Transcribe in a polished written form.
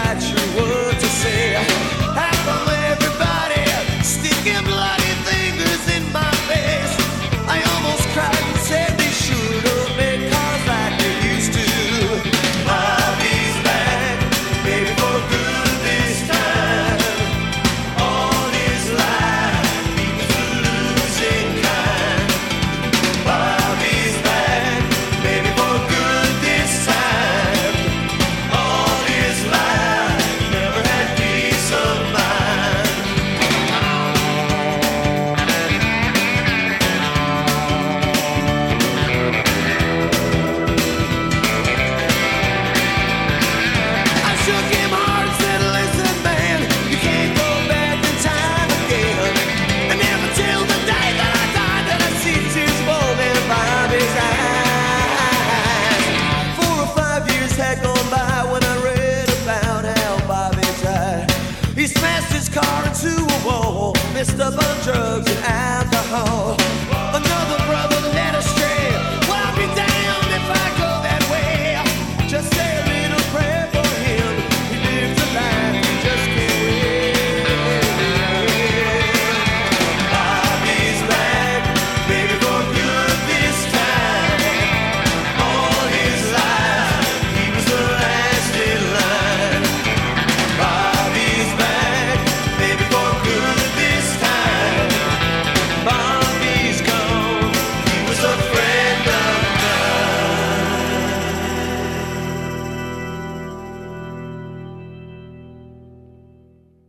quite sure what to say. How come everybody sticking bloody fingers in my face? I almost cried and said they should have made cars like they used to. Bobby's back, baby, for good this time. All his life, he was a losing kind. Bobby's back, baby, for good this time. All his life, never had peace of mind. I shook him hard and said, listen, man, you can't go back in time again. And never till the day that I died did I see tears fall in Bobby's eyes. 4 or 5 years had gone by when I read about how Bobby died. He smashed his car into a wall, messed up on drugs